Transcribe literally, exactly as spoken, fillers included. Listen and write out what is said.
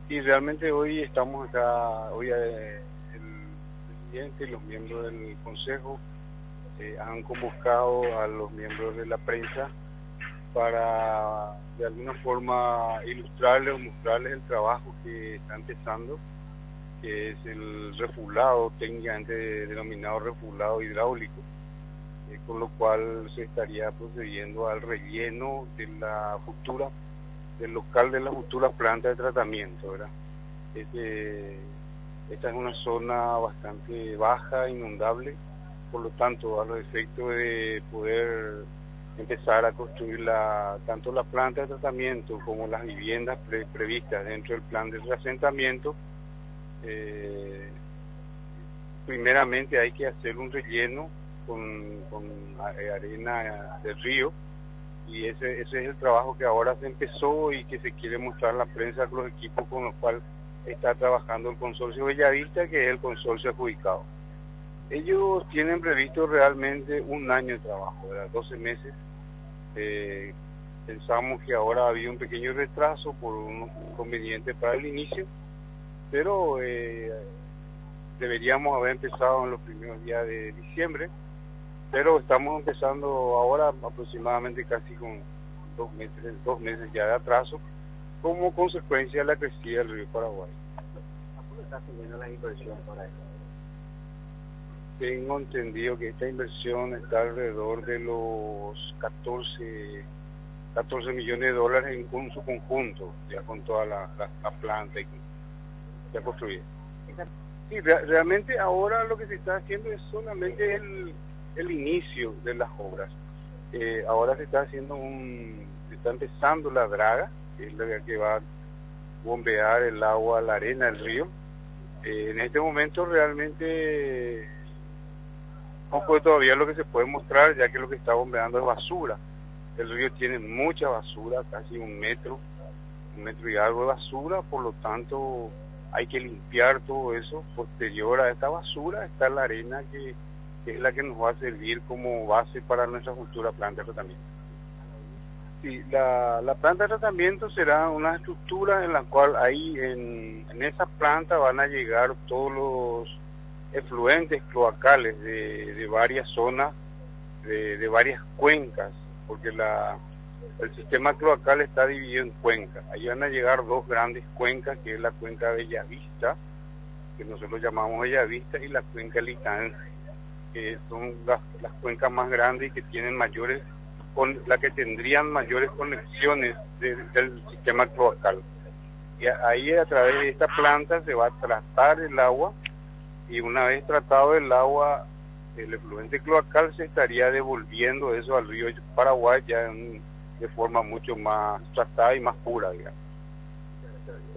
Y realmente hoy estamos acá, hoy eh, el presidente y los miembros del consejo eh, han convocado a los miembros de la prensa para de alguna forma ilustrarles o mostrarles el trabajo que está empezando, que es el refulado, técnicamente denominado refulado hidráulico, eh, con lo cual se estaría procediendo al relleno de la futura, del local de la futura planta de tratamiento, ¿verdad? Este, esta es una zona bastante baja, inundable, por lo tanto, a los efectos de poder empezar a construir la, tanto la planta de tratamiento como las viviendas pre, previstas dentro del plan de reasentamiento, eh, primeramente hay que hacer un relleno con, con arena del río, y ese, ese es el trabajo que ahora se empezó y que se quiere mostrar a la prensa con los equipos con los cuales está trabajando el consorcio Bellavista, que es el consorcio adjudicado. Ellos tienen previsto realmente un año de trabajo, ¿verdad? doce meses. Eh, pensamos que ahora había un pequeño retraso por unos inconvenientes para el inicio, pero eh, deberíamos haber empezado en los primeros días de diciembre, pero estamos empezando ahora aproximadamente casi con dos meses, dos meses ya de atraso, como consecuencia de la crecida del río Paraguay. ¿A cuánto está subiendo la inversión para eso? Tengo entendido que esta inversión está alrededor de los catorce millones de dólares en, en su conjunto, ya con toda la, la, la planta y ya construida. Sí, re, realmente ahora lo que se está haciendo es solamente el, el inicio de las obras. Eh, ahora se está haciendo un, se está empezando la draga, que es la que va a bombear el agua a la arena del río. Eh, en este momento realmente poco todavía lo que se puede mostrar, ya que lo que está bombeando es basura. El río tiene mucha basura, casi un metro, un metro y algo de basura, por lo tanto hay que limpiar todo eso. Posterior a esta basura está la arena que, que es la que nos va a servir como base para nuestra futura planta de tratamiento. Sí, la, la planta de tratamiento será una estructura en la cual ahí en, en esa planta van a llegar todos los efluentes cloacales de, de varias zonas, de, de varias cuencas, porque la, el sistema cloacal está dividido en cuencas. Ahí van a llegar dos grandes cuencas, que es la cuenca Bellavista, que nosotros llamamos Bellavista, y la cuenca Litán, que son las, las cuencas más grandes y que tienen mayores, con la que tendrían mayores conexiones de, del sistema cloacal. Y ahí a través de esta planta se va a tratar el agua, y una vez tratado el agua, el efluente cloacal se estaría devolviendo eso al río Paraguay ya en, de forma mucho más tratada y más pura, digamos.